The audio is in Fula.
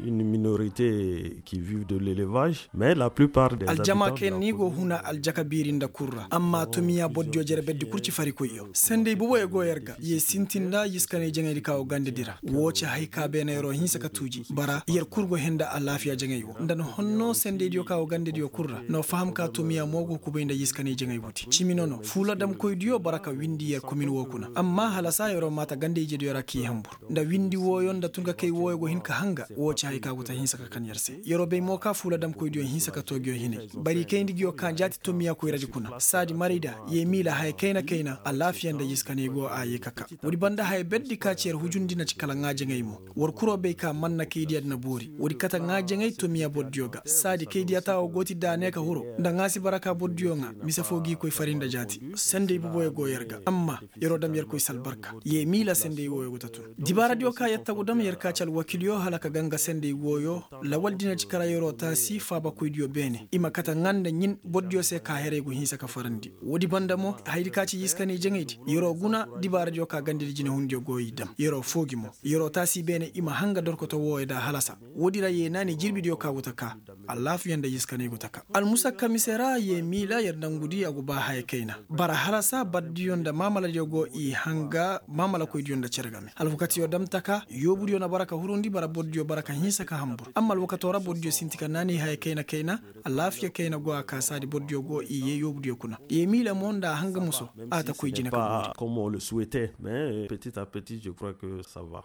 une minorité qui vivent de l'élevage, mais la plupart des aljama habitants ken nigo huna aljaka birinda kurra amma to miya bodjo jere beddi kurci fari koyo sende bubo e goyerga ye sintinda yiskane jengedi kawo gande dira woce hayka be na yoro hinsa ka tuji bara yer kurgo henda a lafiya jengeyo ndan honno sende dio kawo gande dio kurra no faham ka to miya mogo ko benda yiskane jengey wuti chiminono fula dam koy dio baraka windi yer commune wokuna amma halasa yoro mata gande je dio raki hambur nda windi woyon da tunga kay woygo hinka hanga woce hayka guta hinsa ka kan yerse yoro be moka fula dam koy dio hinsa ka togyo hine bari kayndi gyo kan jati to miya koy radi kuna sadi marida ye mila hay kayna a lafiyan da yiskane go a ye kaka wodi banda hay beddi ka cer hujundi na cikala ngaje ngay mo wor kuro be ka manna kaydi adna bori wodi kata ngaje ngay to miya bodjoga sadi kaydi ata o goti dane ka huro nda ngasi baraka bodjonga misa fogi koy farinda jati sende bu boye go yerga amma yoro dam yer koy sal barka ye mila sende woyo go tatu dibara dio ka yatta go dam yer ka cal wakiliyo halaka ganga sende woyo la waldina cikala yoro ta si fa ba koy dio bene ima kata nganda nyin bodjo se ka here go hinsa ka farandi wodi banda mo haydi ka ci yiskane jengedi yoro guna dibara dio ka gande jine hunde go yidam yoro fogi mo yoro ta si bene ima hanga dorko to woyda halasa wodi ra ye nani jirbi dio ka wutaka Allah fi yanda yiskane go taka al musa kamisera ye mila yer dangudi agu ba hay kaina bara halasa baddiyon da mamala dio go i hanga mamala ko diyon da cergame al fukati yo dam taka yobudi yo na baraka hurundi bara boddio baraka hinsa ka hambur amma al wakato ra boddio sintika nani hay kaina Allah fi kaina go aka sadi boddio go i ye yobudi yo kuna ye mila monda hanga muso ata ko jine pas comme on le souhaitait, mais petit à petit je crois que ça va.